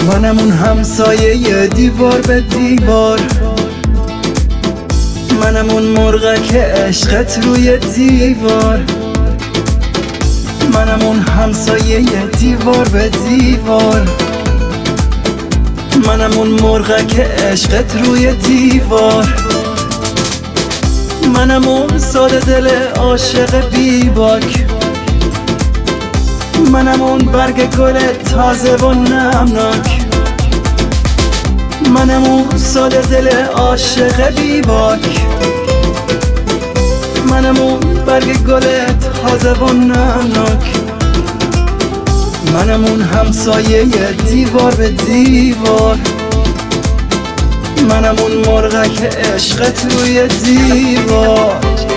منم اون همسایه دیوار به دیوار، منم اون مرغک عشقت روی دیوار، منم اون همسایه دیوار به دیوار، منم اون مرغک عشقت روی دیوار، منم اون ساده دل عاشق بیباک، منم اون برگ گل تازه و نمناک، منم اون ساده دل عاشق بیباک، منم اون برگ گل تازه و نمناک، منم اون همسایه دیوار به دیوار، منم اون مرغک عشقت روی دیوار.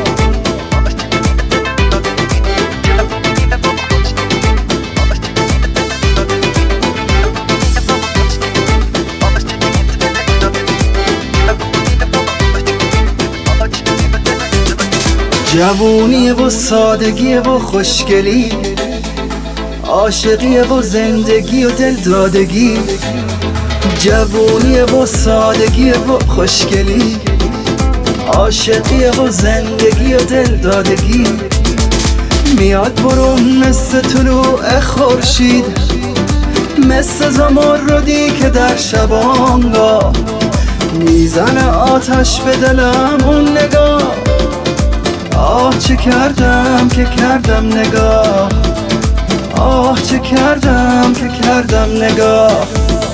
جوونیه و سادگیه و خوشگلی، عاشقیه و زندگی و دلدادگی، جوونیه و سادگیه و خوشگلی، عاشقیه و زندگی و دلدادگی، میاد برون مثل طلوع خورشید، مثل زمردی که در شبانگاه میزنه آتش به دلم اون نگاه. آه چه کردم که کردم نگاه، آه چه کردم که کردم نگاه.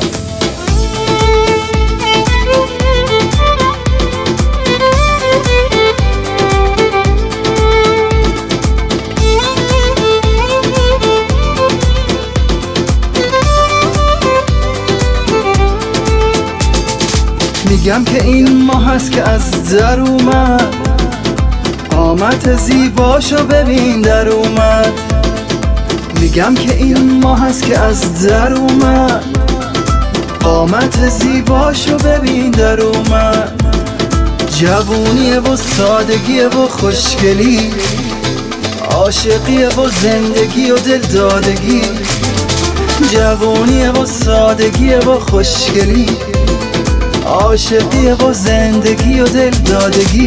میگم که این ماه هست که از در اومد، قامت زیباشو ببین در اومد. میگم که این ماه هست که از در اومد، قامت زیباشو ببین در اومد. جوونیه و سادگیه و خوشگلی، عاشقیه و زندگی و دلدادگی، جوونیه و سادگیه و خوشگلی، عاشقیه و زندگی و دلدادگی.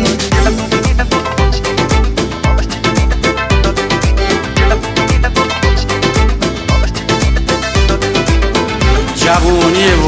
جوونیه